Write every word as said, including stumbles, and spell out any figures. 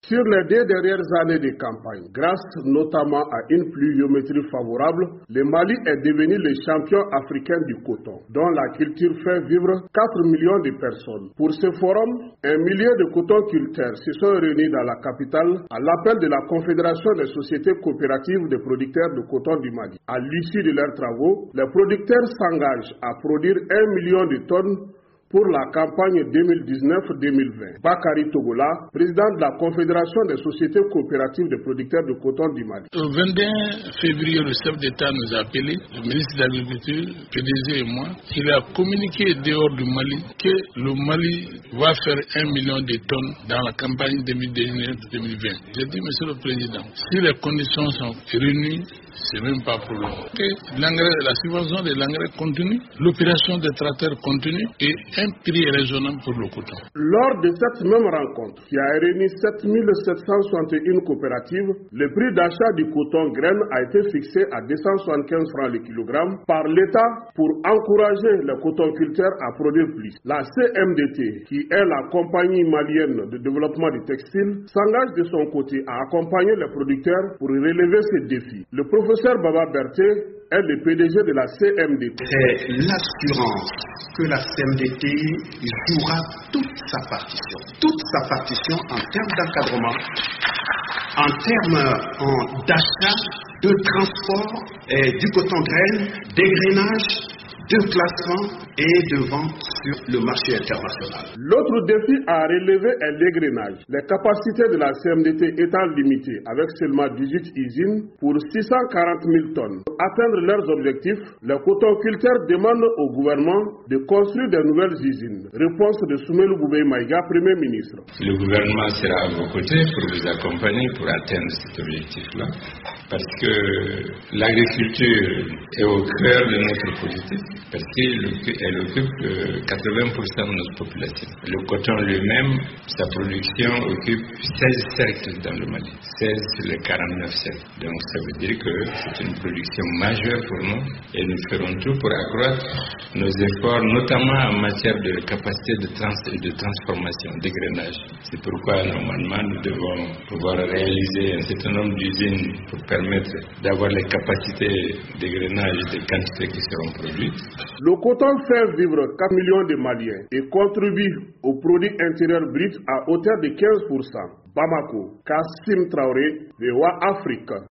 Sur les deux dernières années de campagne, grâce notamment à une pluviométrie favorable, le Mali est devenu le champion africain du coton, dont la culture fait vivre quatre millions de personnes. Pour ce forum, un millier de cotonculteurs se sont réunis dans la capitale à l'appel de la Confédération des sociétés coopératives de producteurs de coton du Mali. À l'issue de leurs travaux, les producteurs s'engagent à produire un million de tonnes pour la campagne deux mille dix-neuf deux mille vingt. Bakary Togola, président de la Confédération des sociétés coopératives de producteurs de coton du Mali. Le vingt et un février, le chef d'État nous a appelés, le ministre de l'Agriculture, P D G et moi. Il a communiqué dehors du Mali que le Mali va faire un million de tonnes dans la campagne deux mille dix-neuf deux mille vingt. J'ai dit, monsieur le président, si les conditions sont réunies, c'est même pas pour problème. La subvention de l'engrais continue, l'opération des tracteurs continue et un prix raisonnable pour le coton. Lors de cette même rencontre, qui a réuni sept mille sept cent soixante et un coopératives, le prix d'achat du coton graine a été fixé à deux cent soixante-quinze francs le kilogramme par l'État pour encourager les cotonculteurs à produire plus. La C M D T, qui est la compagnie malienne de développement du textile, s'engage de son côté à accompagner les producteurs pour relever ces défis. Le professeur Baba Berthe est le P D G de la C M D T. C'est l'assurance que la C M D T jouera toute sa partition, toute sa partition en termes d'encadrement, en termes d'achat, de transport et du coton graine, dégrainage, de placement et de vente sur le marché international. L'autre défi à relever est l'égrenage. Les capacités de la C M D T étant limitées avec seulement dix-huit usines pour six cent quarante mille tonnes. Pour atteindre leurs objectifs, les cotonculteurs demandent au gouvernement de construire de nouvelles usines. Réponse de Soumelou Boubeye Maïga, Premier ministre. Le gouvernement sera à vos côtés pour vous accompagner pour atteindre cet objectif-là. Parce que l'agriculture est au cœur de notre politique, parce qu'elle occupe quatre-vingts pour cent de notre population. Le coton lui-même, sa production occupe seize cercles dans le Mali, seize sur les quarante-neuf cercles. Donc ça veut dire que c'est une production majeure pour nous et nous ferons tout pour accroître nos efforts, notamment en matière de capacité de, trans- de transformation, d'égrainage. C'est pourquoi normalement nous devons pouvoir réaliser un certain nombre d'usines pour permettre d'avoir les capacités d'égrainage des quantités qui seront produites. Le coton fait vivre quatre millions de Maliens et contribue au produit intérieur brut à hauteur de quinze pour cent. Bamako, Kassim Traoré, V O A Afrique.